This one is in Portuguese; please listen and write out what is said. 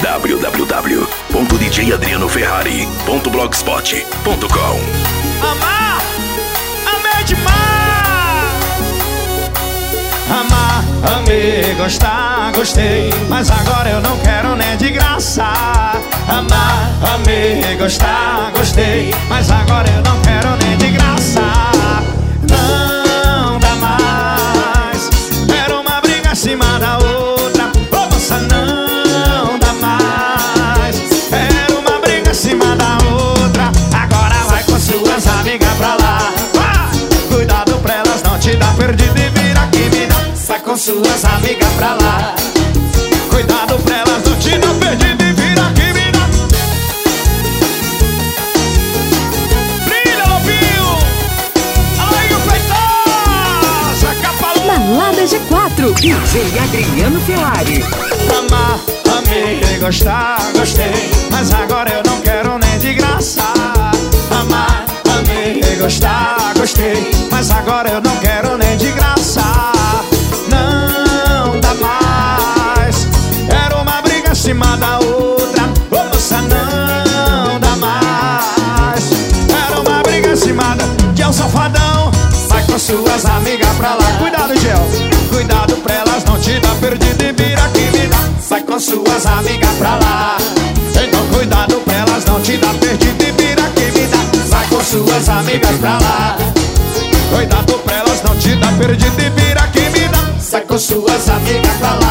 www.djadrianoferrari.blogspot.com. Amar, amei demais. Amar, amei, gostar, gostei, mas agora eu não quero nem de graça. Amar, amei, gostar, gostei, mas agora eu não quero nem de graça. Não dá mais, era uma briga acima da outra. Ô moça, não dá mais, era uma briga acima da outra. Agora vai com suas amigas pra lá. Cuidado pra elas não te dar perdido e vir aqui me dar. Vai com suas amigas pra lá. Cuidado pra elas não te dar perdido e vir aqui me dar. Brilha, Lobinho! Aí o Feitosa, Capalão. Balada G4, DJ Adriano Ferrari. Amar, amei, gostar, gostei, mas agora eu não quero nem de graça. Amar, amei, gostar, gostei, mas agora eu não quero nem de graça. Não dá mais, era uma briga acima da outra. Ô moça, não dá mais, era uma briga acima da... Gel Safadão, vai com suas amigas pra lá. Cuidado, Gel, cuidado pra elas não te dar perdido e vir aqui me dar. Vai com suas amigas pra lá. Então cuidado pra elas não te dar perdido e vir aqui me dar. Vai com suas amigas pra lá. Cuidado pra elas não te dar perdido e vir aqui me dar. Vai com suas amigas pra lá.